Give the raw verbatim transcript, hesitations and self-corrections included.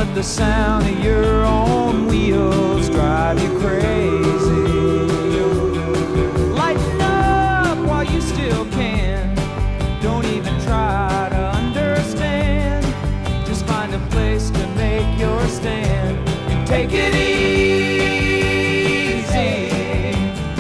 let the sound of your own wheels drive you crazy.